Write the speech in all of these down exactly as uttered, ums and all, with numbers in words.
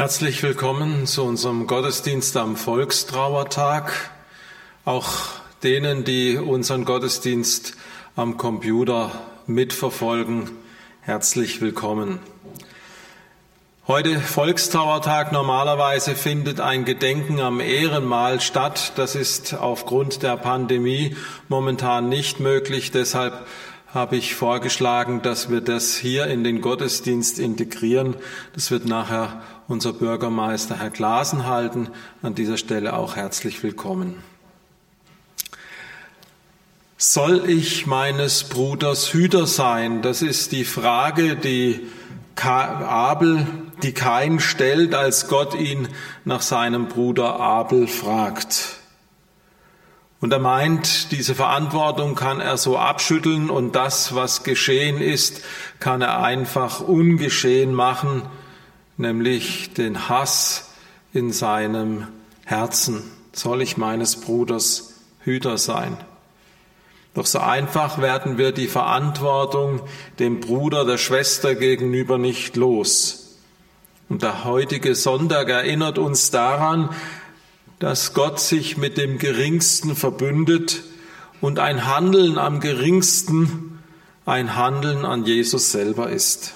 Herzlich willkommen zu unserem Gottesdienst am Volkstrauertag. Auch denen, die unseren Gottesdienst am Computer mitverfolgen, herzlich willkommen. Heute Volkstrauertag. Normalerweise findet ein Gedenken am Ehrenmal statt. Das ist aufgrund der Pandemie momentan nicht möglich. Deshalb habe ich vorgeschlagen, dass wir das hier in den Gottesdienst integrieren. Das wird nachher unser Bürgermeister Herr Glasen halten. An dieser Stelle auch herzlich willkommen. Soll ich meines Bruders Hüter sein? Das ist die Frage, die Abel, die Kain stellt, als Gott ihn nach seinem Bruder Abel fragt. Und er meint, diese Verantwortung kann er so abschütteln und das, was geschehen ist, kann er einfach ungeschehen machen, nämlich den Hass in seinem Herzen. Soll ich meines Bruders Hüter sein? Doch so einfach werden wir die Verantwortung dem Bruder, der Schwester gegenüber nicht los. Und der heutige Sonntag erinnert uns daran, dass Gott sich mit dem Geringsten verbündet und ein Handeln am Geringsten ein Handeln an Jesus selber ist.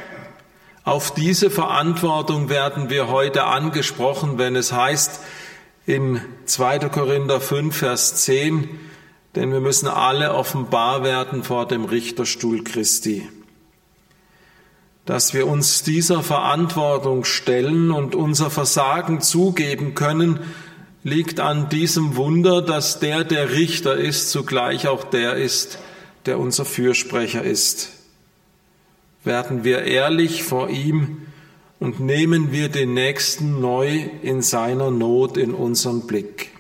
Auf diese Verantwortung werden wir heute angesprochen, wenn es heißt in zweiter Korinther fünf, Vers zehn, denn wir müssen alle offenbar werden vor dem Richterstuhl Christi. Dass wir uns dieser Verantwortung stellen und unser Versagen zugeben können, liegt an diesem Wunder, dass der, der Richter ist, zugleich auch der ist, der unser Fürsprecher ist. Werden wir ehrlich vor ihm und nehmen wir den Nächsten neu in seiner Not in unseren Blick.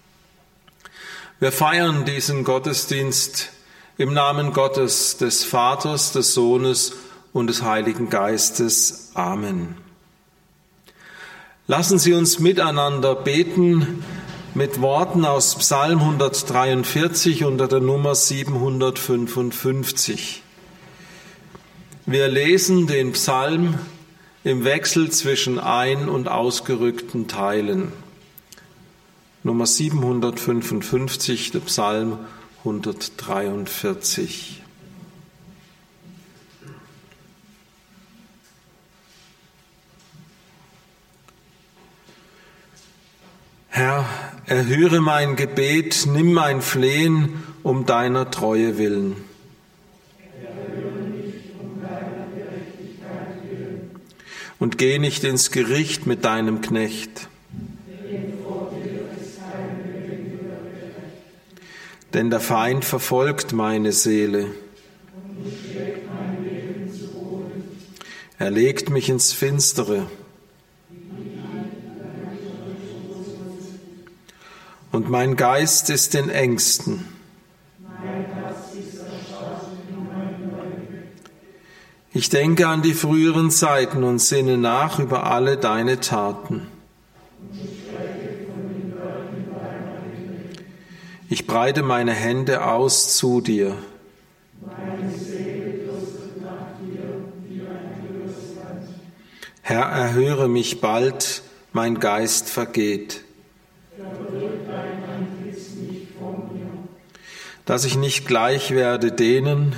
Wir feiern diesen Gottesdienst im Namen Gottes, des Vaters, des Sohnes und des Heiligen Geistes. Amen. Lassen Sie uns miteinander beten mit Worten aus Psalm hundertdreiundvierzig unter der Nummer siebenhundertfünfundfünfzig. Wir lesen den Psalm im Wechsel zwischen ein- und ausgerückten Teilen. Nummer siebenhundertfünfundfünfzig, der Psalm hundertdreiundvierzig. Herr, erhöre mein Gebet, nimm mein Flehen um deiner Treue willen. Erhöre mich um deiner Gerechtigkeit willen. Und geh nicht ins Gericht mit deinem Knecht. Denn vor dir ist kein Lebendiger gerecht. Denn der Feind verfolgt meine Seele. Und schlägt mein Leben zu Boden. Er legt mich ins Finstere. Und mein Geist ist in Ängsten. Mein Herz ist erstarrt in meinem Leib. Ich denke an die früheren Zeiten und sinne nach über alle deine Taten. Und ich spreche von den Worten deiner Hände. Ich breite meine Hände aus zu dir. Meine Seele dürstet nach dir wie ein Durstland. Herr, erhöre mich bald, mein Geist vergeht. Verwirrt dein Antlitz nicht von mir. Dass ich nicht gleich werde denen.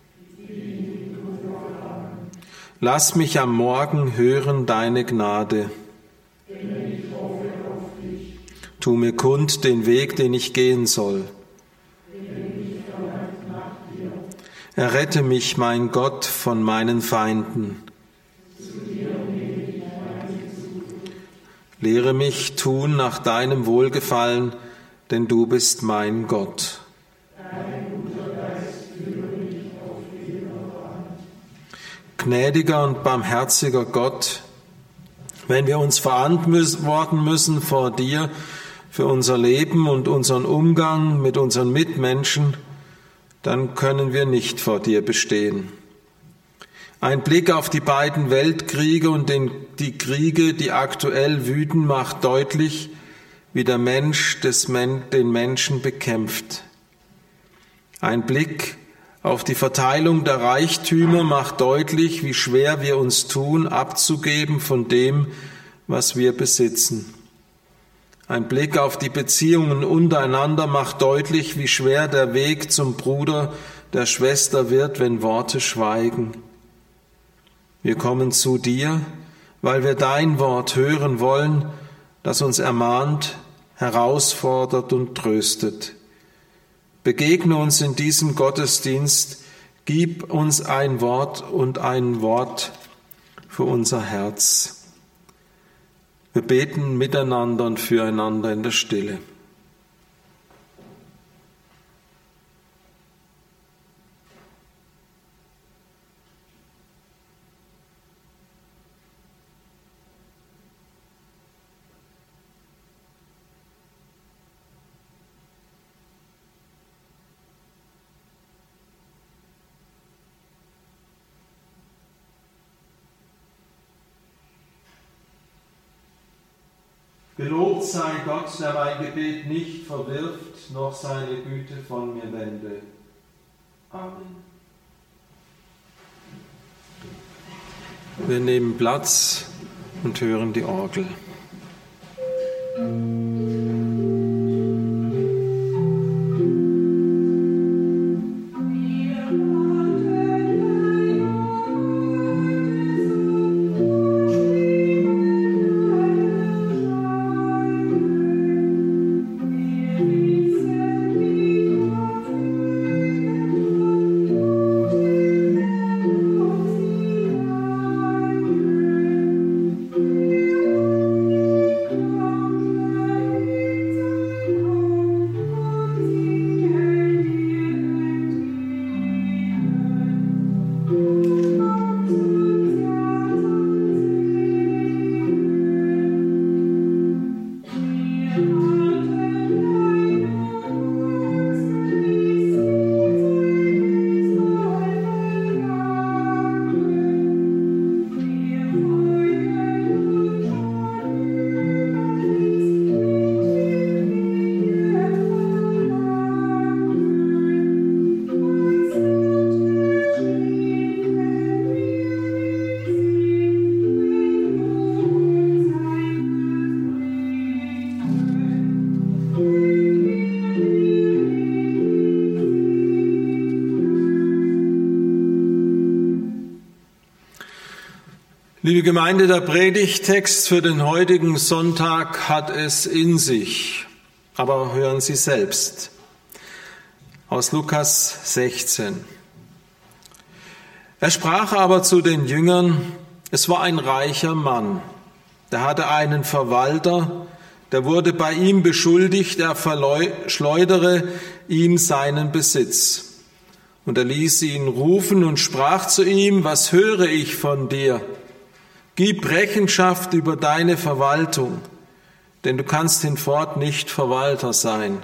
Lass mich am Morgen hören deine Gnade. Denn ich hoffe auf dich. Tu mir kund den Weg, den ich gehen soll. Denn ich verlange nach dir. Errette mich, mein Gott, von meinen Feinden. Zu dir nehme ich meine Zuflucht. Lehre mich tun nach deinem Wohlgefallen, denn du bist mein Gott. Dein guter Geist führe mich auf ewiger Bahn. Gnädiger und barmherziger Gott, wenn wir uns verantworten müssen vor dir für unser Leben und unseren Umgang mit unseren Mitmenschen, dann können wir nicht vor dir bestehen. Ein Blick auf die beiden Weltkriege und den, die Kriege, die aktuell wüten, macht deutlich, wie der Mensch des Men- den Menschen bekämpft. Ein Blick auf die Verteilung der Reichtümer macht deutlich, wie schwer wir uns tun, abzugeben von dem, was wir besitzen. Ein Blick auf die Beziehungen untereinander macht deutlich, wie schwer der Weg zum Bruder, der Schwester wird, wenn Worte schweigen. Wir kommen zu dir, weil wir dein Wort hören wollen, das uns ermahnt, herausfordert und tröstet. Begegne uns in diesem Gottesdienst, gib uns ein Wort und ein Wort für unser Herz. Wir beten miteinander und füreinander in der Stille. Gelobt sei Gott, der mein Gebet nicht verwirft, noch seine Güte von mir wende. Amen. Wir nehmen Platz und hören die Orgel. Liebe Gemeinde, der Predigttext für den heutigen Sonntag hat es in sich. Aber hören Sie selbst. Aus Lukas sechzehn. Er sprach aber zu den Jüngern, es war ein reicher Mann, der hatte einen Verwalter, der wurde bei ihm beschuldigt, er verschleudere ihm seinen Besitz. Und er ließ ihn rufen und sprach zu ihm, was höre ich von dir? Gib Rechenschaft über deine Verwaltung, denn du kannst hinfort nicht Verwalter sein.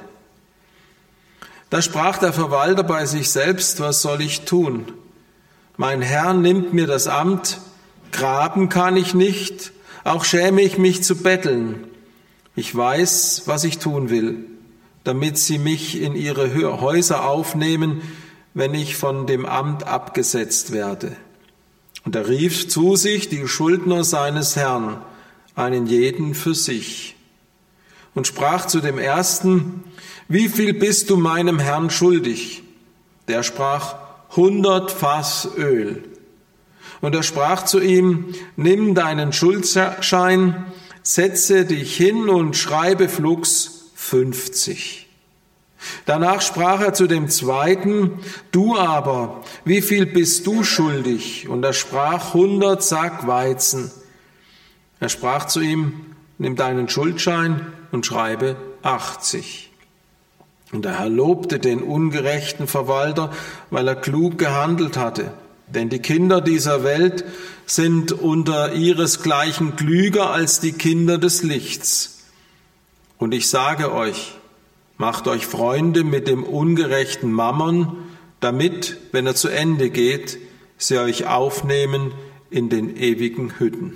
Da sprach der Verwalter bei sich selbst, was soll ich tun? Mein Herr nimmt mir das Amt, graben kann ich nicht, auch schäme ich mich zu betteln. Ich weiß, was ich tun will, damit sie mich in ihre Häuser aufnehmen, wenn ich von dem Amt abgesetzt werde. Und er rief zu sich die Schuldner seines Herrn, einen jeden für sich, und sprach zu dem Ersten, wie viel bist du meinem Herrn schuldig? Der sprach, hundert Fass Öl. Und er sprach zu ihm, nimm deinen Schuldschein, setze dich hin und schreibe flugs fünfzig. Danach sprach er zu dem Zweiten, du aber, wie viel bist du schuldig? Und er sprach, hundert Sack Weizen. Er sprach zu ihm, nimm deinen Schuldschein und schreibe achtzig. Und der Herr lobte den ungerechten Verwalter, weil er klug gehandelt hatte. Denn die Kinder dieser Welt sind unter ihresgleichen klüger als die Kinder des Lichts. Und ich sage euch, macht euch Freunde mit dem ungerechten Mammon, damit, wenn er zu Ende geht, sie euch aufnehmen in den ewigen Hütten.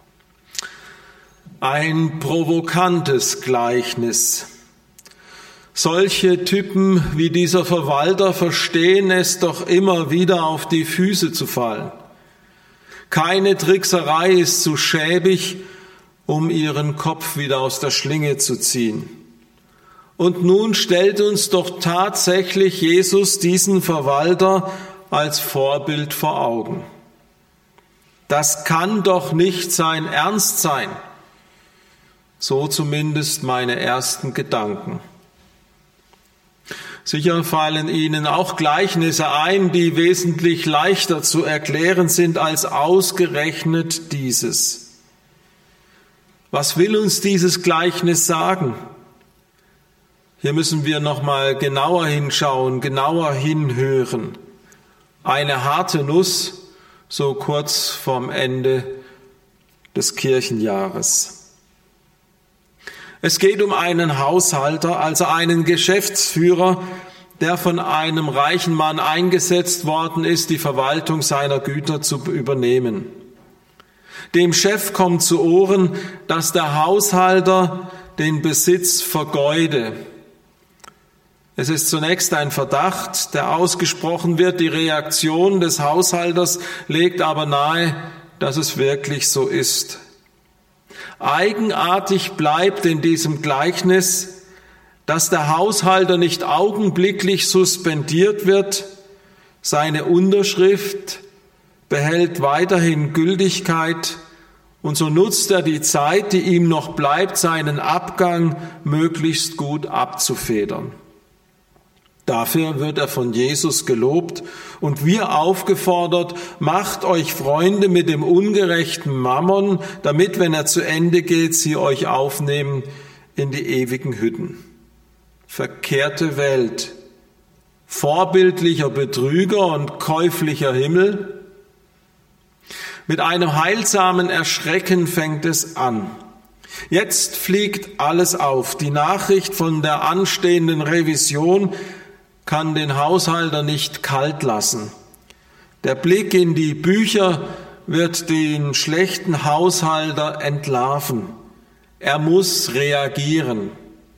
Ein provokantes Gleichnis. Solche Typen wie dieser Verwalter verstehen es doch immer wieder auf die Füße zu fallen. Keine Trickserei ist zu schäbig, um ihren Kopf wieder aus der Schlinge zu ziehen. Und nun stellt uns doch tatsächlich Jesus diesen Verwalter als Vorbild vor Augen. Das kann doch nicht sein Ernst sein. So zumindest meine ersten Gedanken. Sicher fallen Ihnen auch Gleichnisse ein, die wesentlich leichter zu erklären sind als ausgerechnet dieses. Was will uns dieses Gleichnis sagen? Hier müssen wir noch mal genauer hinschauen, genauer hinhören. Eine harte Nuss, so kurz vorm Ende des Kirchenjahres. Es geht um einen Haushalter, also einen Geschäftsführer, der von einem reichen Mann eingesetzt worden ist, die Verwaltung seiner Güter zu übernehmen. Dem Chef kommt zu Ohren, dass der Haushalter den Besitz vergeude. Es ist zunächst ein Verdacht, der ausgesprochen wird. Die Reaktion des Haushalters legt aber nahe, dass es wirklich so ist. Eigenartig bleibt in diesem Gleichnis, dass der Haushalter nicht augenblicklich suspendiert wird, seine Unterschrift behält weiterhin Gültigkeit und so nutzt er die Zeit, die ihm noch bleibt, seinen Abgang möglichst gut abzufedern. Dafür wird er von Jesus gelobt und wir aufgefordert, macht euch Freunde mit dem ungerechten Mammon, damit, wenn er zu Ende geht, sie euch aufnehmen in die ewigen Hütten. Verkehrte Welt, vorbildlicher Betrüger und käuflicher Himmel. Mit einem heilsamen Erschrecken fängt es an. Jetzt fliegt alles auf. Die Nachricht von der anstehenden Revision kann den Haushalter nicht kalt lassen. Der Blick in die Bücher wird den schlechten Haushalter entlarven. Er muss reagieren.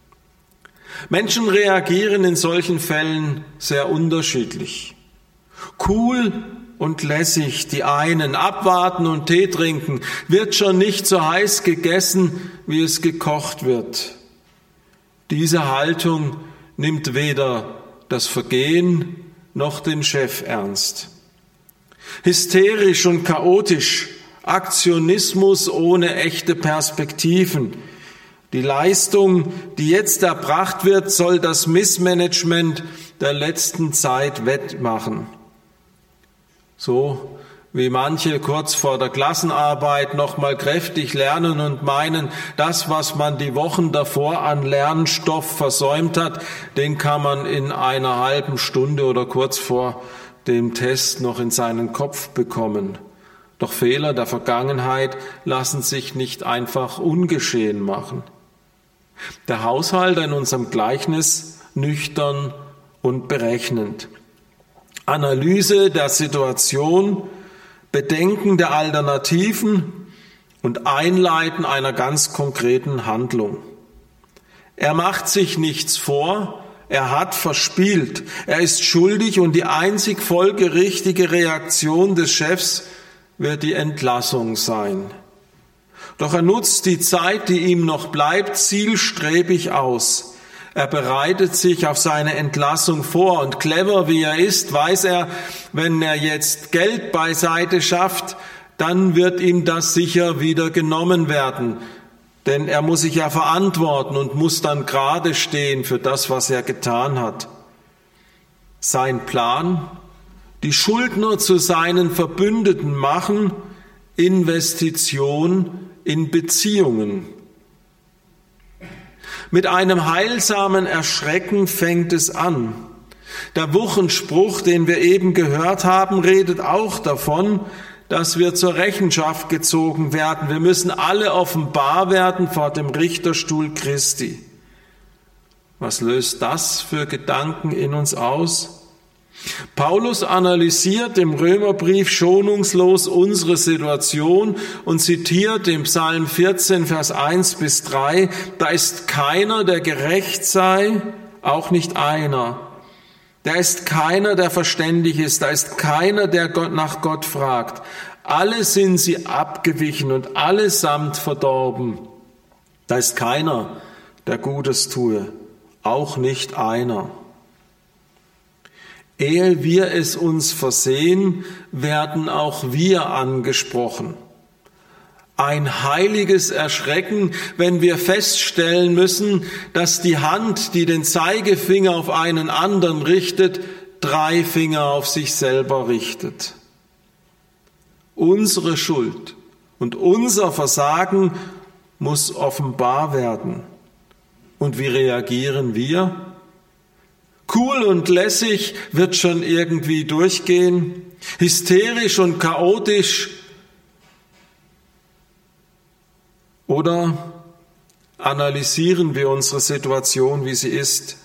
Menschen reagieren in solchen Fällen sehr unterschiedlich. Cool und lässig, die einen abwarten und Tee trinken, wird schon nicht so heiß gegessen, wie es gekocht wird. Diese Haltung nimmt weder das Vergehen noch den Chef ernst. Hysterisch und chaotisch, Aktionismus ohne echte Perspektiven. Die Leistung, die jetzt erbracht wird, soll das Missmanagement der letzten Zeit wettmachen. So wie manche kurz vor der Klassenarbeit noch mal kräftig lernen und meinen, das, was man die Wochen davor an Lernstoff versäumt hat, den kann man in einer halben Stunde oder kurz vor dem Test noch in seinen Kopf bekommen. Doch Fehler der Vergangenheit lassen sich nicht einfach ungeschehen machen. Der Haushalter in unserem Gleichnis nüchtern und berechnend. Analyse der Situation, Bedenken der Alternativen und Einleiten einer ganz konkreten Handlung. Er macht sich nichts vor, er hat verspielt, er ist schuldig und die einzig folgerichtige Reaktion des Chefs wird die Entlassung sein. Doch er nutzt die Zeit, die ihm noch bleibt, zielstrebig aus. Er bereitet sich auf seine Entlassung vor und clever wie er ist, weiß er, wenn er jetzt Geld beiseite schafft, dann wird ihm das sicher wieder genommen werden. Denn er muss sich ja verantworten und muss dann gerade stehen für das, was er getan hat. Sein Plan, die Schuldner zu seinen Verbündeten machen, Investition in Beziehungen. Mit einem heilsamen Erschrecken fängt es an. Der Wuchenspruch, den wir eben gehört haben, redet auch davon, dass wir zur Rechenschaft gezogen werden. Wir müssen alle offenbar werden vor dem Richterstuhl Christi. Was löst das für Gedanken in uns aus? Paulus analysiert im Römerbrief schonungslos unsere Situation und zitiert im Psalm vierzehn, Vers eins bis drei, da ist keiner, der gerecht sei, auch nicht einer. Da ist keiner, der verständig ist, da ist keiner, der Gott nach Gott fragt. Alle sind sie abgewichen und allesamt verdorben. Da ist keiner, der Gutes tue, auch nicht einer. Ehe wir es uns versehen, werden auch wir angesprochen. Ein heiliges Erschrecken, wenn wir feststellen müssen, dass die Hand, die den Zeigefinger auf einen anderen richtet, drei Finger auf sich selber richtet. Unsere Schuld und unser Versagen muss offenbar werden. Und wie reagieren wir? Cool und lässig wird schon irgendwie durchgehen, hysterisch und chaotisch. Oder analysieren wir unsere Situation, wie sie ist?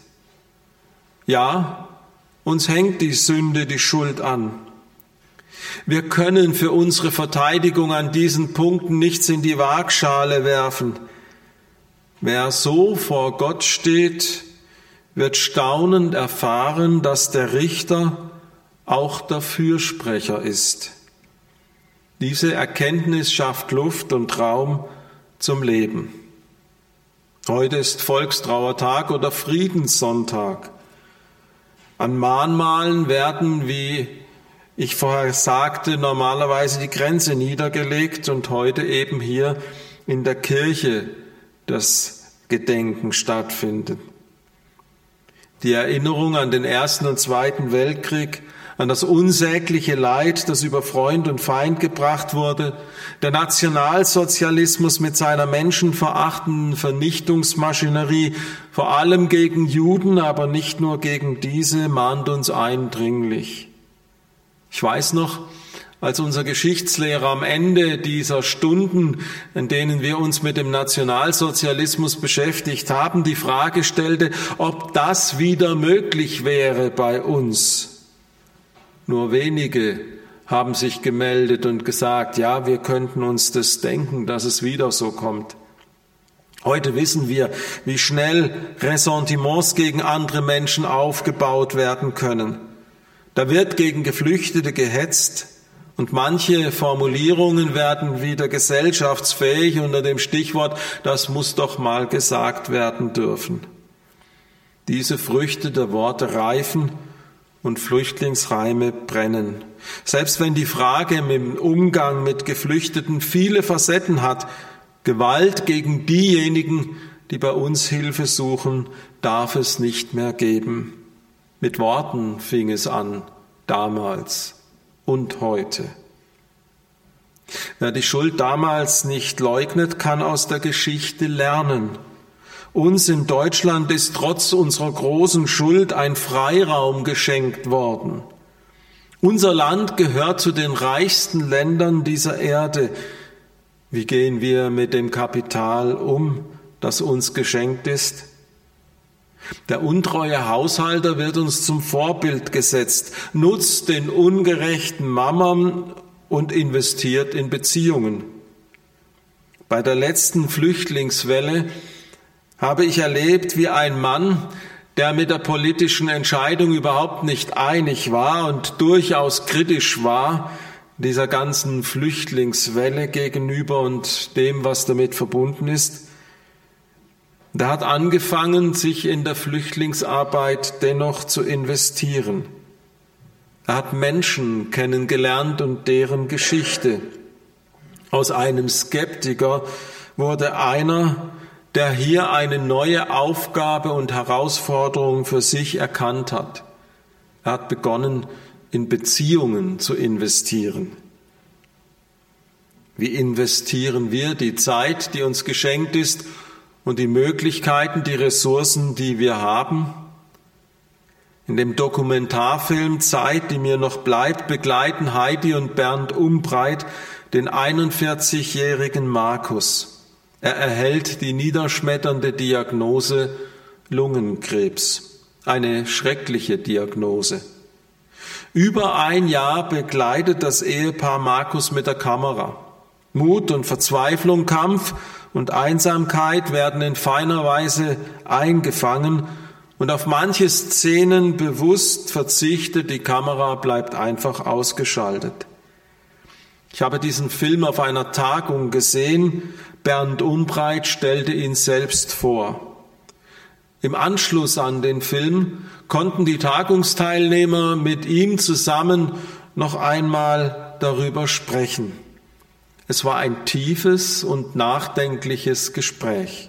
Ja, uns hängt die Sünde, die Schuld an. Wir können für unsere Verteidigung an diesen Punkten nichts in die Waagschale werfen. Wer so vor Gott steht, wird staunend erfahren, dass der Richter auch der Fürsprecher ist. Diese Erkenntnis schafft Luft und Raum zum Leben. Heute ist Volkstrauertag oder Friedenssonntag. An Mahnmalen werden, wie ich vorher sagte, normalerweise die Grenze niedergelegt und heute eben hier in der Kirche das Gedenken stattfindet. Die Erinnerung an den Ersten und Zweiten Weltkrieg, an das unsägliche Leid, das über Freund und Feind gebracht wurde, der Nationalsozialismus mit seiner menschenverachtenden Vernichtungsmaschinerie, vor allem gegen Juden, aber nicht nur gegen diese, mahnt uns eindringlich. Ich weiß noch, als unser Geschichtslehrer am Ende dieser Stunden, in denen wir uns mit dem Nationalsozialismus beschäftigt haben, die Frage stellte, ob das wieder möglich wäre bei uns. Nur wenige haben sich gemeldet und gesagt, ja, wir könnten uns das denken, dass es wieder so kommt. Heute wissen wir, wie schnell Ressentiments gegen andere Menschen aufgebaut werden können. Da wird gegen Geflüchtete gehetzt und manche Formulierungen werden wieder gesellschaftsfähig unter dem Stichwort, das muss doch mal gesagt werden dürfen. Diese Früchte der Worte reifen und Flüchtlingsheime brennen. Selbst wenn die Frage im Umgang mit Geflüchteten viele Facetten hat, Gewalt gegen diejenigen, die bei uns Hilfe suchen, darf es nicht mehr geben. Mit Worten fing es an, damals und heute. Wer die Schuld damals nicht leugnet, kann aus der Geschichte lernen. Uns in Deutschland ist trotz unserer großen Schuld ein Freiraum geschenkt worden. Unser Land gehört zu den reichsten Ländern dieser Erde. Wie gehen wir mit dem Kapital um, das uns geschenkt ist? Der untreue Haushalter wird uns zum Vorbild gesetzt, nutzt den ungerechten Mammon und investiert in Beziehungen. Bei der letzten Flüchtlingswelle habe ich erlebt, wie ein Mann, der mit der politischen Entscheidung überhaupt nicht einig war und durchaus kritisch war, dieser ganzen Flüchtlingswelle gegenüber und dem, was damit verbunden ist, der hat angefangen, sich in der Flüchtlingsarbeit dennoch zu investieren. Er hat Menschen kennengelernt und deren Geschichte. Aus einem Skeptiker wurde einer, der hier eine neue Aufgabe und Herausforderung für sich erkannt hat. Er hat begonnen, in Beziehungen zu investieren. Wie investieren wir die Zeit, die uns geschenkt ist, und die Möglichkeiten, die Ressourcen, die wir haben? In dem Dokumentarfilm Zeit, die mir noch bleibt, begleiten Heidi und Bernd Umbreit den einundvierzigjährigen Markus. Er erhält die niederschmetternde Diagnose Lungenkrebs, eine schreckliche Diagnose. Über ein Jahr begleitet das Ehepaar Markus mit der Kamera. Mut und Verzweiflung, Kampf und Einsamkeit werden in feiner Weise eingefangen Und auf manche Szenen bewusst verzichtet, die Kamera bleibt einfach ausgeschaltet. Ich habe diesen Film auf einer Tagung gesehen. Bernd Umbreit stellte ihn selbst vor. Im Anschluss an den Film konnten die Tagungsteilnehmer mit ihm zusammen noch einmal darüber sprechen. Es war ein tiefes und nachdenkliches Gespräch.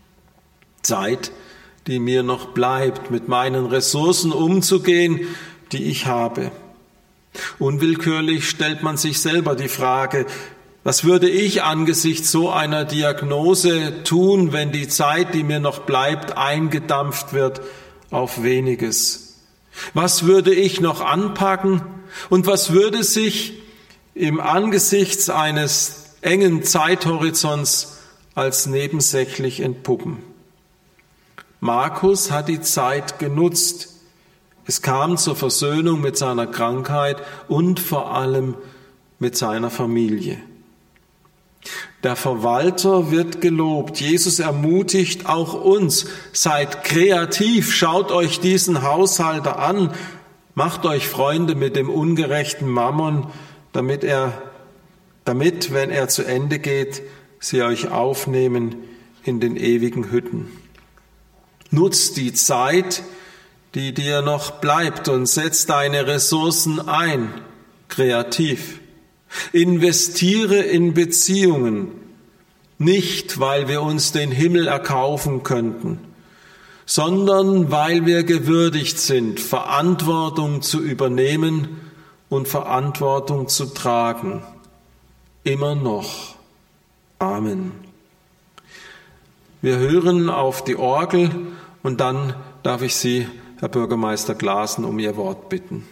Zeit, die mir noch bleibt, mit meinen Ressourcen umzugehen, die ich habe. Unwillkürlich stellt man sich selber die Frage, was würde ich angesichts so einer Diagnose tun, wenn die Zeit, die mir noch bleibt, eingedampft wird auf weniges? Was würde ich noch anpacken und was würde sich im Angesichts eines engen Zeithorizonts als nebensächlich entpuppen? Markus hat die Zeit genutzt. Es kam zur Versöhnung mit seiner Krankheit und vor allem mit seiner Familie. Der Verwalter wird gelobt. Jesus ermutigt auch uns, seid kreativ, schaut euch diesen Haushalter an, macht euch Freunde mit dem ungerechten Mammon, damit er, damit, wenn er zu Ende geht, sie euch aufnehmen in den ewigen Hütten. Nutz die Zeit, die dir noch bleibt, und setz deine Ressourcen ein, kreativ. Investiere in Beziehungen, nicht weil wir uns den Himmel erkaufen könnten, sondern weil wir gewürdigt sind, Verantwortung zu übernehmen und Verantwortung zu tragen. Immer noch. Amen. Wir hören auf die Orgel und dann darf ich Sie, Herr Bürgermeister Glasen, um Ihr Wort bitten.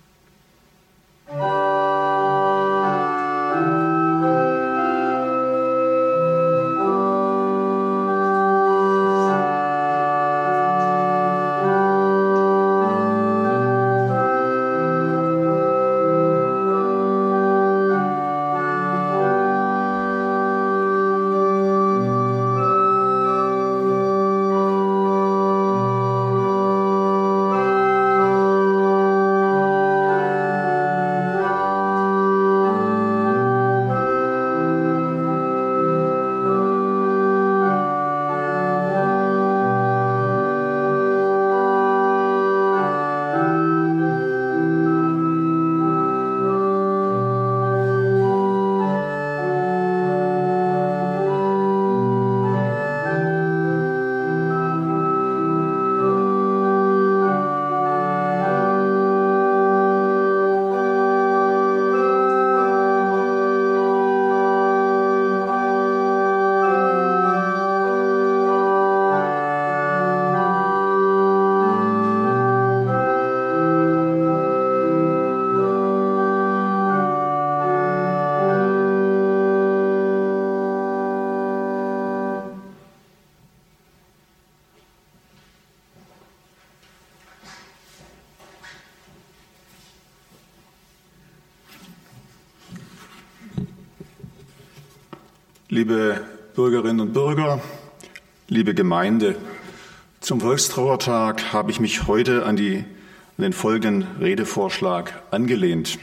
Liebe Bürgerinnen und Bürger, liebe Gemeinde, zum Volkstrauertag habe ich mich heute an, die, an den folgenden Redevorschlag angelehnt.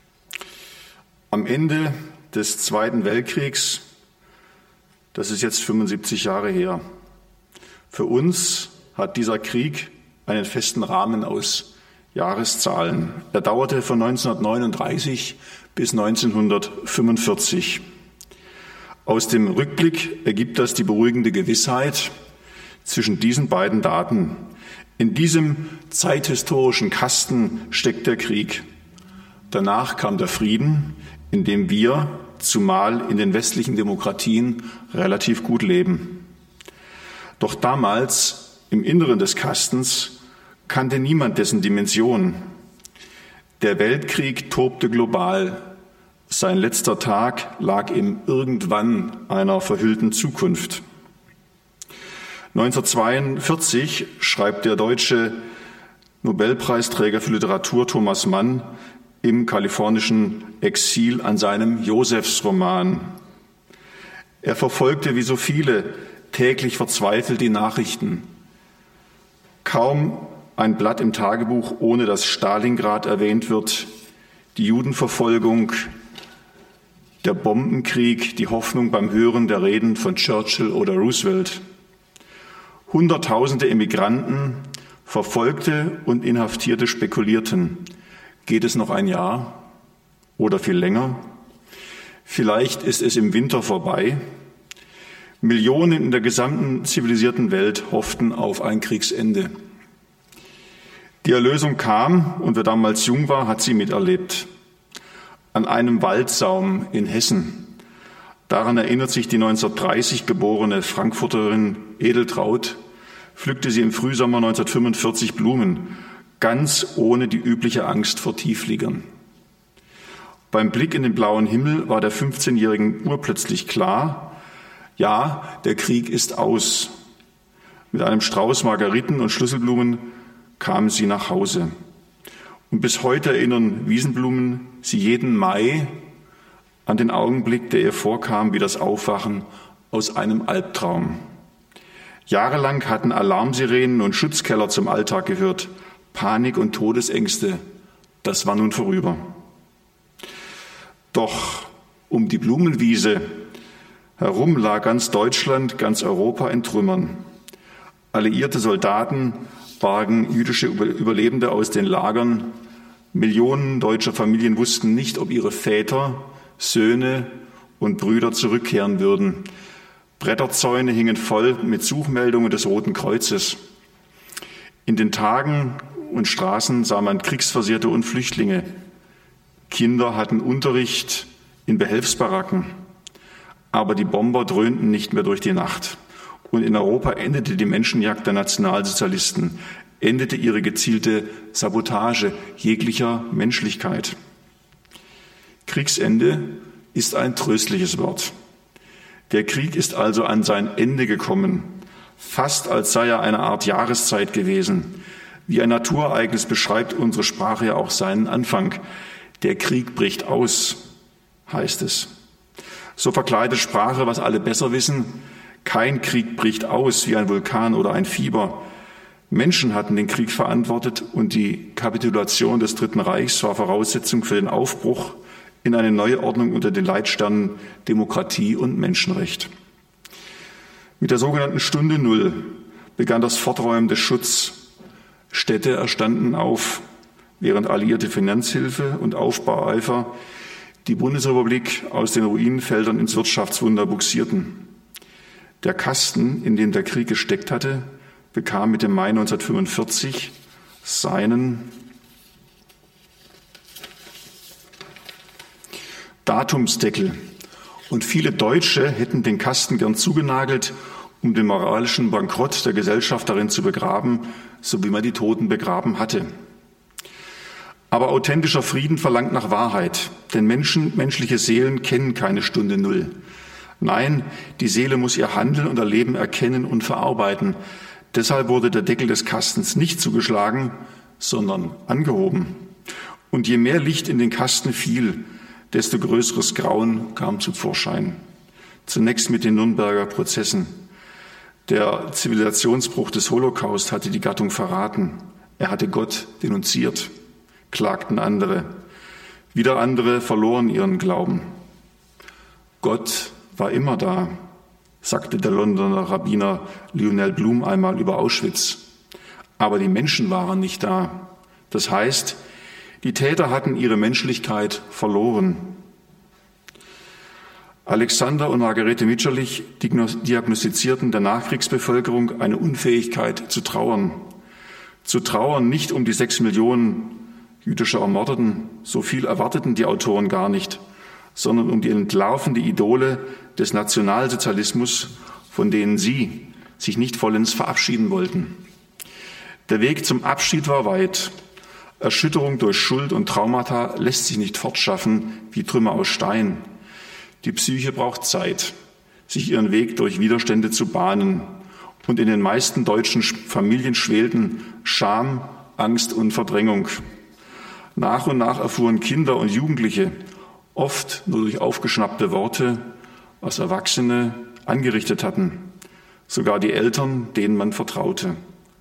Am Ende des Zweiten Weltkriegs, das ist jetzt fünfundsiebzig Jahre her, für uns hat dieser Krieg einen festen Rahmen aus Jahreszahlen. Er dauerte von neunzehnhundertneununddreißig bis neunzehnhundertfünfundvierzig. Aus dem Rückblick ergibt das die beruhigende Gewissheit zwischen diesen beiden Daten. In diesem zeithistorischen Kasten steckt der Krieg. Danach kam der Frieden, in dem wir, zumal in den westlichen Demokratien, relativ gut leben. Doch damals, im Inneren des Kastens, kannte niemand dessen Dimension. Der Weltkrieg tobte global. Sein letzter Tag lag im Irgendwann einer verhüllten Zukunft. neunzehnhundertzweiundvierzig schreibt der deutsche Nobelpreisträger für Literatur Thomas Mann im kalifornischen Exil an seinem Josefsroman. Er verfolgte wie so viele täglich verzweifelt die Nachrichten. Kaum ein Blatt im Tagebuch, ohne dass Stalingrad erwähnt wird, die Judenverfolgung, der Bombenkrieg, die Hoffnung beim Hören der Reden von Churchill oder Roosevelt. Hunderttausende Emigranten, Verfolgte und Inhaftierte spekulierten. Geht es noch ein Jahr oder viel länger? Vielleicht ist es im Winter vorbei. Millionen in der gesamten zivilisierten Welt hofften auf ein Kriegsende. Die Erlösung kam, und wer damals jung war, hat sie miterlebt. An einem Waldsaum in Hessen. Daran erinnert sich die neunzehnhundertdreißig geborene Frankfurterin Edeltraud, pflückte sie im Frühsommer neunzehnhundertfünfundvierzig Blumen, ganz ohne die übliche Angst vor Tieffliegern. Beim Blick in den blauen Himmel war der fünfzehnjährigen urplötzlich klar, ja, der Krieg ist aus. Mit einem Strauß Margeriten und Schlüsselblumen kam sie nach Hause. Und bis heute erinnern Wiesenblumen sie jeden Mai an den Augenblick, der ihr vorkam wie das Aufwachen aus einem Albtraum. Jahrelang hatten Alarmsirenen und Schutzkeller zum Alltag gehört. Panik und Todesängste, das war nun vorüber. Doch um die Blumenwiese herum lag ganz Deutschland, ganz Europa in Trümmern. Alliierte Soldaten bargen jüdische Überlebende aus den Lagern. Millionen deutscher Familien wussten nicht, ob ihre Väter, Söhne und Brüder zurückkehren würden. Bretterzäune hingen voll mit Suchmeldungen des Roten Kreuzes. In den Tagen und Straßen sah man Kriegsversehrte und Flüchtlinge. Kinder hatten Unterricht in Behelfsbaracken. Aber die Bomber dröhnten nicht mehr durch die Nacht. Und in Europa endete die Menschenjagd der Nationalsozialisten, endete ihre gezielte Sabotage jeglicher Menschlichkeit. Kriegsende ist ein tröstliches Wort. Der Krieg ist also an sein Ende gekommen, fast als sei er eine Art Jahreszeit gewesen. Wie ein Naturereignis beschreibt unsere Sprache ja auch seinen Anfang. Der Krieg bricht aus, heißt es. So verkleidet Sprache, was alle besser wissen. Kein Krieg bricht aus wie ein Vulkan oder ein Fieber. Menschen hatten den Krieg verantwortet und die Kapitulation des Dritten Reichs war Voraussetzung für den Aufbruch in eine neue Ordnung unter den Leitsternen Demokratie und Menschenrecht. Mit der sogenannten Stunde Null begann das Forträumen des Schutzes. Städte erstanden auf, während alliierte Finanzhilfe und Aufbaueifer die Bundesrepublik aus den Ruinenfeldern ins Wirtschaftswunder buxierten. Der Kasten, in dem der Krieg gesteckt hatte, bekam mit dem Mai neunzehnhundertfünfundvierzig seinen Datumsdeckel. Und viele Deutsche hätten den Kasten gern zugenagelt, um den moralischen Bankrott der Gesellschaft darin zu begraben, so wie man die Toten begraben hatte. Aber authentischer Frieden verlangt nach Wahrheit, denn Menschen, menschliche Seelen kennen keine Stunde Null. Nein, die Seele muss ihr Handeln und Erleben erkennen und verarbeiten. Deshalb wurde der Deckel des Kastens nicht zugeschlagen, sondern angehoben. Und je mehr Licht in den Kasten fiel, desto größeres Grauen kam zum Vorschein. Zunächst mit den Nürnberger Prozessen. Der Zivilisationsbruch des Holocaust hatte die Gattung verraten. Er hatte Gott denunziert, klagten andere. Wieder andere verloren ihren Glauben. Gott war immer da, sagte der Londoner Rabbiner Lionel Blum einmal über Auschwitz. Aber die Menschen waren nicht da. Das heißt, die Täter hatten ihre Menschlichkeit verloren. Alexander und Margarete Mitscherlich diagnostizierten der Nachkriegsbevölkerung eine Unfähigkeit zu trauern. Zu trauern nicht um die sechs Millionen jüdischer Ermordeten, so viel erwarteten die Autoren gar nicht, sondern um die entlarvende Idole des Nationalsozialismus, von denen sie sich nicht vollends verabschieden wollten. Der Weg zum Abschied war weit. Erschütterung durch Schuld und Traumata lässt sich nicht fortschaffen wie Trümmer aus Stein. Die Psyche braucht Zeit, sich ihren Weg durch Widerstände zu bahnen. Und in den meisten deutschen Familien schwelten Scham, Angst und Verdrängung. Nach und nach erfuhren Kinder und Jugendliche, oft nur durch aufgeschnappte Worte, was Erwachsene angerichtet hatten. Sogar die Eltern, denen man vertraute.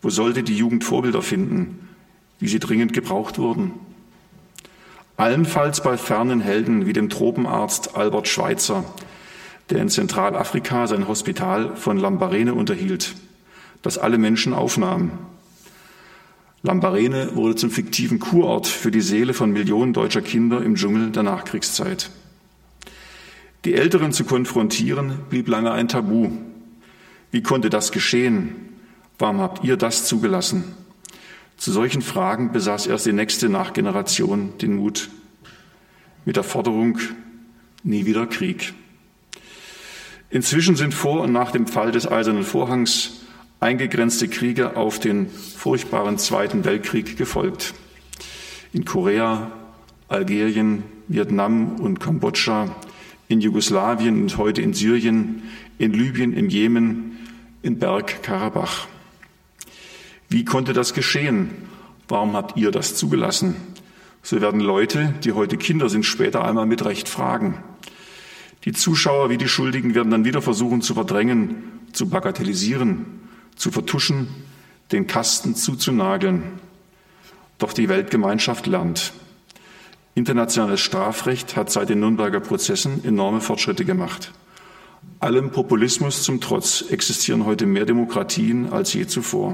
Wo sollte die Jugend Vorbilder finden, wie sie dringend gebraucht wurden? Allenfalls bei fernen Helden wie dem Tropenarzt Albert Schweitzer, der in Zentralafrika sein Hospital von Lambarene unterhielt, das alle Menschen aufnahm. Lambarene wurde zum fiktiven Kurort für die Seele von Millionen deutscher Kinder im Dschungel der Nachkriegszeit. Die Älteren zu konfrontieren, blieb lange ein Tabu. Wie konnte das geschehen? Warum habt ihr das zugelassen? Zu solchen Fragen besaß erst die nächste Nachgeneration den Mut. Mit der Forderung, nie wieder Krieg. Inzwischen sind vor und nach dem Fall des Eisernen Vorhangs eingegrenzte Kriege auf den furchtbaren Zweiten Weltkrieg gefolgt. In Korea, Algerien, Vietnam und Kambodscha, in Jugoslawien und heute in Syrien, in Libyen, im Jemen, in Bergkarabach. Wie konnte das geschehen? Warum habt ihr das zugelassen? So werden Leute, die heute Kinder sind, später einmal mit Recht fragen. Die Zuschauer wie die Schuldigen werden dann wieder versuchen zu verdrängen, zu bagatellisieren, zu vertuschen, den Kasten zuzunageln. Doch die Weltgemeinschaft lernt. Internationales Strafrecht hat seit den Nürnberger Prozessen enorme Fortschritte gemacht. Allem Populismus zum Trotz existieren heute mehr Demokratien als je zuvor.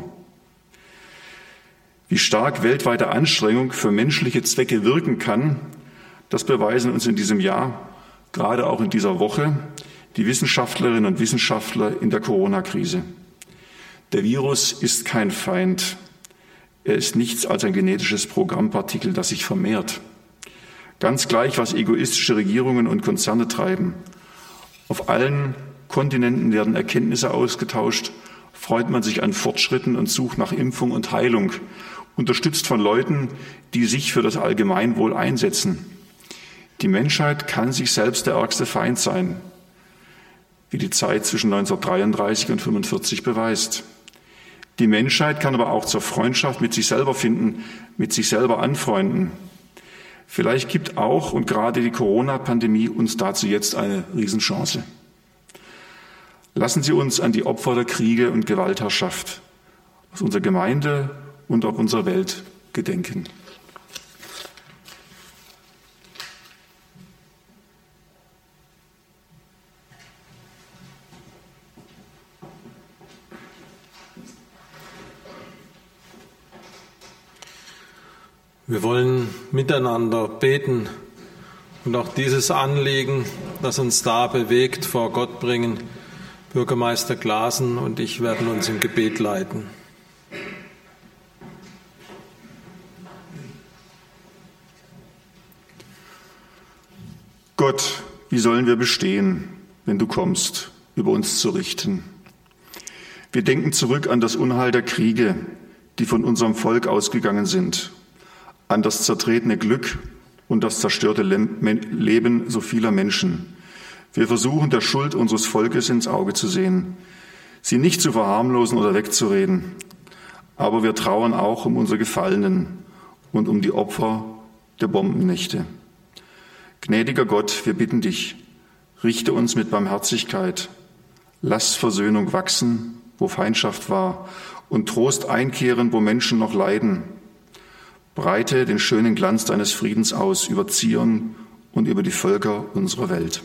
Wie stark weltweite Anstrengung für menschliche Zwecke wirken kann, das beweisen uns in diesem Jahr, gerade auch in dieser Woche, die Wissenschaftlerinnen und Wissenschaftler in der Corona-Krise. Der Virus ist kein Feind. Er ist nichts als ein genetisches Programmpartikel, das sich vermehrt. Ganz gleich, was egoistische Regierungen und Konzerne treiben. Auf allen Kontinenten werden Erkenntnisse ausgetauscht, freut man sich an Fortschritten und sucht nach Impfung und Heilung, unterstützt von Leuten, die sich für das Allgemeinwohl einsetzen. Die Menschheit kann sich selbst der ärgste Feind sein, wie die Zeit zwischen neunzehnhundertdreiunddreißig und fünfundvierzig beweist. Die Menschheit kann aber auch zur Freundschaft mit sich selber finden, mit sich selber anfreunden. Vielleicht gibt auch und gerade die Corona-Pandemie uns dazu jetzt eine Riesenchance. Lassen Sie uns an die Opfer der Kriege und Gewaltherrschaft aus unserer Gemeinde und auch unserer Welt gedenken. Wir wollen miteinander beten und auch dieses Anliegen, das uns da bewegt, vor Gott bringen. Bürgermeister Glasen und ich werden uns im Gebet leiten. Gott, wie sollen wir bestehen, wenn du kommst, über uns zu richten? Wir denken zurück an das Unheil der Kriege, die von unserem Volk ausgegangen sind, an das zertretene Glück und das zerstörte Leben so vieler Menschen. Wir versuchen, der Schuld unseres Volkes ins Auge zu sehen, sie nicht zu verharmlosen oder wegzureden. Aber wir trauern auch um unsere Gefallenen und um die Opfer der Bombennächte. Gnädiger Gott, wir bitten dich, richte uns mit Barmherzigkeit. Lass Versöhnung wachsen, wo Feindschaft war, und Trost einkehren, wo Menschen noch leiden. Breite den schönen Glanz deines Friedens aus über Zion und über die Völker unserer Welt.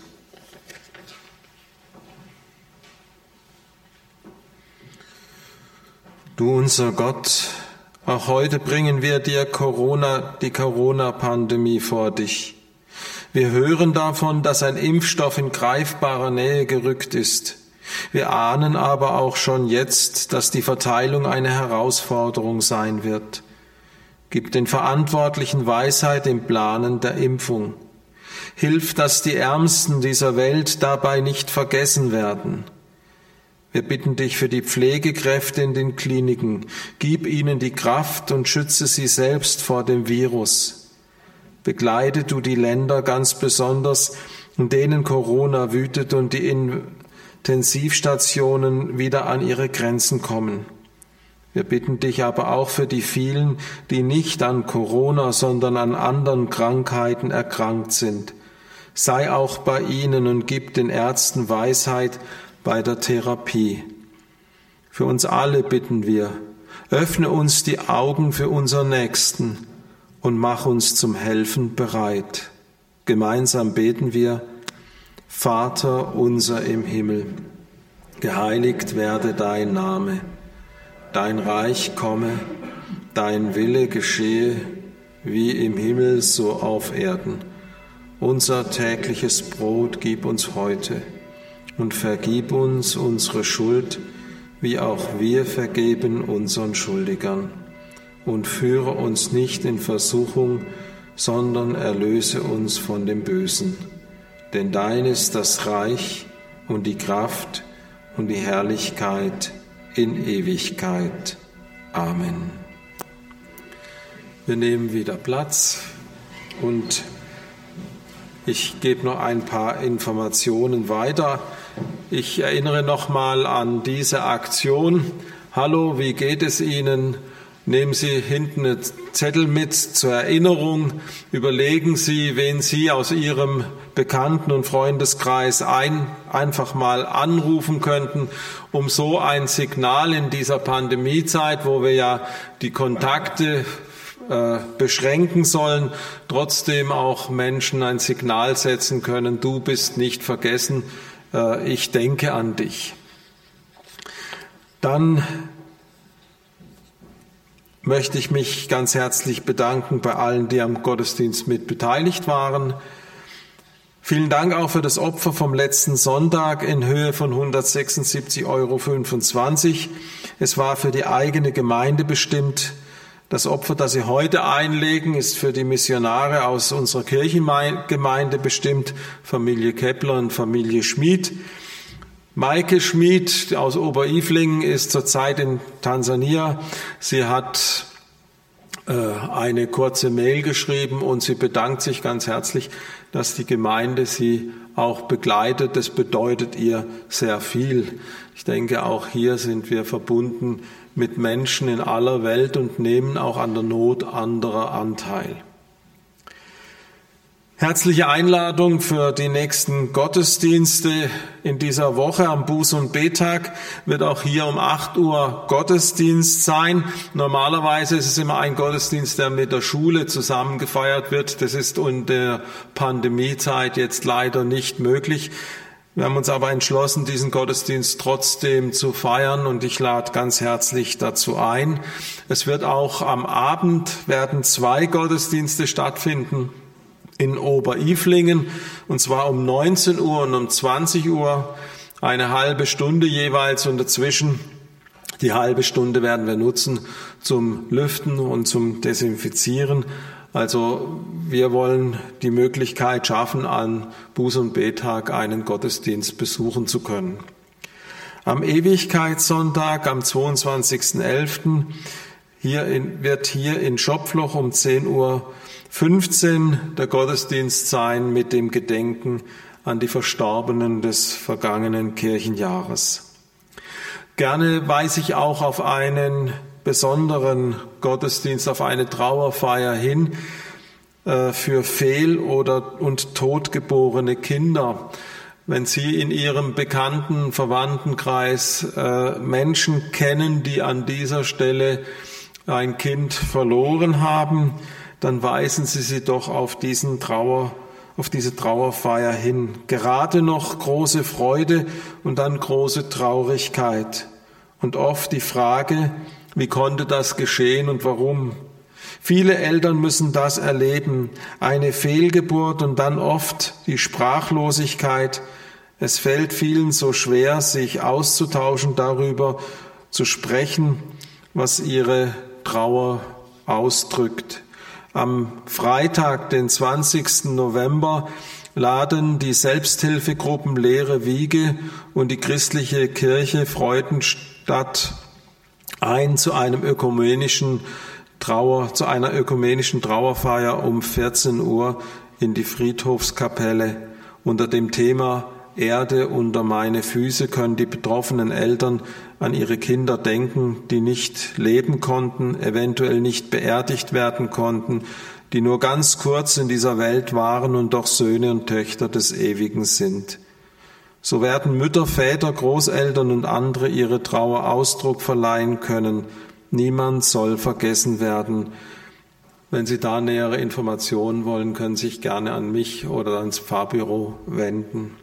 Du unser Gott, auch heute bringen wir dir Corona, die Corona-Pandemie vor dich. Wir hören davon, dass ein Impfstoff in greifbarer Nähe gerückt ist. Wir ahnen aber auch schon jetzt, dass die Verteilung eine Herausforderung sein wird. Gib den Verantwortlichen Weisheit im Planen der Impfung. Hilf, dass die Ärmsten dieser Welt dabei nicht vergessen werden. Wir bitten dich für die Pflegekräfte in den Kliniken. Gib ihnen die Kraft und schütze sie selbst vor dem Virus. Begleite du die Länder ganz besonders, in denen Corona wütet und die Intensivstationen wieder an ihre Grenzen kommen. Wir bitten dich aber auch für die vielen, die nicht an Corona, sondern an anderen Krankheiten erkrankt sind. Sei auch bei ihnen und gib den Ärzten Weisheit bei der Therapie. Für uns alle bitten wir, Öffne uns die Augen für unseren Nächsten und mach uns zum Helfen bereit. Gemeinsam beten wir: Vater unser im Himmel, geheiligt werde dein Name, dein Reich komme, dein Wille geschehe, wie im Himmel so auf Erden. Unser tägliches Brot gib uns heute und vergib uns unsere Schuld, wie auch wir vergeben unseren Schuldigern. Und führe uns nicht in Versuchung, sondern erlöse uns von dem Bösen. Denn dein ist das Reich und die Kraft und die Herrlichkeit in Ewigkeit. Amen. Wir nehmen wieder Platz und ich gebe noch ein paar Informationen weiter. Ich erinnere nochmal an diese Aktion. Hallo, wie geht es Ihnen? Nehmen Sie hinten einen Zettel mit zur Erinnerung. Überlegen Sie, wen Sie aus Ihrem Bekannten- und Freundeskreis ein, einfach mal anrufen könnten, um so ein Signal in dieser Pandemiezeit, wo wir ja die Kontakte äh, beschränken sollen, trotzdem auch Menschen ein Signal setzen können: Du bist nicht vergessen, äh, ich denke an dich. Dann möchte ich mich ganz herzlich bedanken bei allen, die am Gottesdienst mit beteiligt waren. Vielen Dank auch für das Opfer vom letzten Sonntag in Höhe von hundertsechsundsiebzig Euro fünfundzwanzig. Es war für die eigene Gemeinde bestimmt. Das Opfer, das Sie heute einlegen, ist für die Missionare aus unserer Kirchengemeinde bestimmt, Familie Kepler und Familie Schmid. Maike Schmid aus Oberilflingen ist zurzeit in Tansania. Sie hat äh, eine kurze Mail geschrieben und sie bedankt sich ganz herzlich, dass die Gemeinde sie auch begleitet. Das bedeutet ihr sehr viel. Ich denke, auch hier sind wir verbunden mit Menschen in aller Welt und nehmen auch an der Not anderer Anteil. Herzliche Einladung für die nächsten Gottesdienste in dieser Woche. Am Buß- und Bettag wird auch hier um acht Uhr Gottesdienst sein. Normalerweise ist es immer ein Gottesdienst, der mit der Schule zusammen gefeiert wird. Das ist in der Pandemiezeit jetzt leider nicht möglich. Wir haben uns aber entschlossen, diesen Gottesdienst trotzdem zu feiern, und ich lade ganz herzlich dazu ein. Es wird auch am Abend werden zwei Gottesdienste stattfinden in Oberilflingen, und zwar um neunzehn Uhr und um zwanzig Uhr, eine halbe Stunde jeweils, und dazwischen die halbe Stunde werden wir nutzen zum Lüften und zum Desinfizieren. Also wir wollen die Möglichkeit schaffen, an Buß- und Bettag einen Gottesdienst besuchen zu können. Am Ewigkeitssonntag, am zweiundzwanzigsten elften Hier in, wird hier in Schopfloch um zehn Uhr fünfzehn der Gottesdienst sein mit dem Gedenken an die Verstorbenen des vergangenen Kirchenjahres. Gerne weise ich auch auf einen besonderen Gottesdienst, auf eine Trauerfeier hin äh, für fehl- oder und totgeborene Kinder. Wenn Sie in Ihrem bekannten Verwandtenkreis äh, Menschen kennen, die an dieser Stelle ein Kind verloren haben, dann weisen Sie sie doch auf diesen Trauer, auf diese Trauerfeier hin. Gerade noch große Freude und dann große Traurigkeit. Und oft die Frage: Wie konnte das geschehen und warum? Viele Eltern müssen das erleben, eine Fehlgeburt und dann oft die Sprachlosigkeit. Es fällt vielen so schwer, sich auszutauschen, darüber zu sprechen, was ihre Trauer ausdrückt. Am Freitag, den zwanzigsten November, laden die Selbsthilfegruppen Leere Wiege und die christliche Kirche Freudenstadt ein zu einem ökumenischen Trauer, zu einer ökumenischen Trauerfeier um vierzehn Uhr in die Friedhofskapelle. Unter dem Thema Erde unter meine Füße können die betroffenen Eltern an ihre Kinder denken, die nicht leben konnten, eventuell nicht beerdigt werden konnten, die nur ganz kurz in dieser Welt waren und doch Söhne und Töchter des Ewigen sind. So werden Mütter, Väter, Großeltern und andere ihre Trauer Ausdruck verleihen können. Niemand soll vergessen werden. Wenn Sie da nähere Informationen wollen, können Sie sich gerne an mich oder ans Pfarrbüro wenden.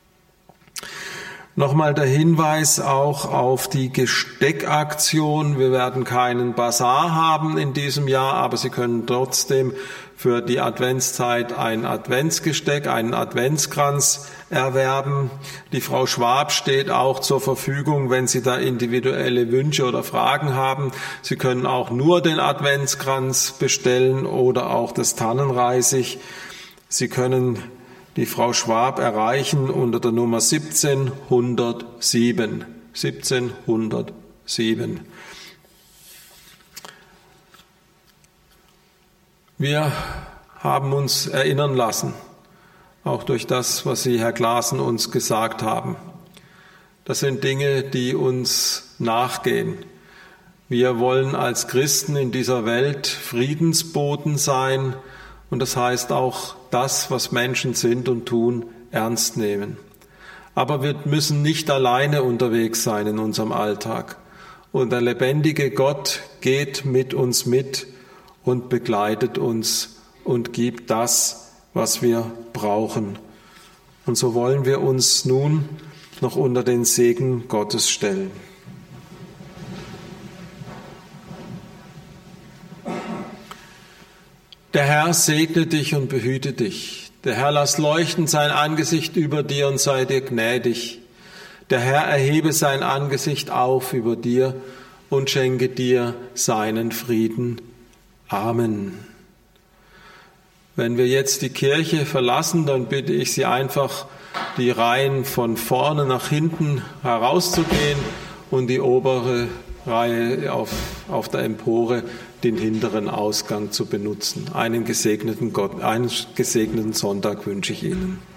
Nochmal der Hinweis auch auf die Gesteckaktion. Wir werden keinen Basar haben in diesem Jahr, aber Sie können trotzdem für die Adventszeit ein Adventsgesteck, einen Adventskranz erwerben. Die Frau Schwab steht auch zur Verfügung, wenn Sie da individuelle Wünsche oder Fragen haben. Sie können auch nur den Adventskranz bestellen oder auch das Tannenreisig. Sie können die Frau Schwab erreichen unter der Nummer siebzehnhundertsieben. siebzehnhundertsieben. Wir haben uns erinnern lassen, auch durch das, was Sie, Herr Glasen, uns gesagt haben. Das sind Dinge, die uns nachgehen. Wir wollen als Christen in dieser Welt Friedensboten sein, und das heißt auch das, was Menschen sind und tun, ernst nehmen. Aber wir müssen nicht alleine unterwegs sein in unserem Alltag. Und der lebendige Gott geht mit uns mit und begleitet uns und gibt das, was wir brauchen. Und so wollen wir uns nun noch unter den Segen Gottes stellen. Der Herr segne dich und behüte dich. Der Herr lass leuchten sein Angesicht über dir und sei dir gnädig. Der Herr erhebe sein Angesicht auf über dir und schenke dir seinen Frieden. Amen. Wenn wir jetzt die Kirche verlassen, dann bitte ich Sie einfach, die Reihen von vorne nach hinten herauszugehen und die obere Reihe auf, auf der Empore den hinteren Ausgang zu benutzen. Einen gesegneten Gott, einen gesegneten Sonntag wünsche ich Ihnen.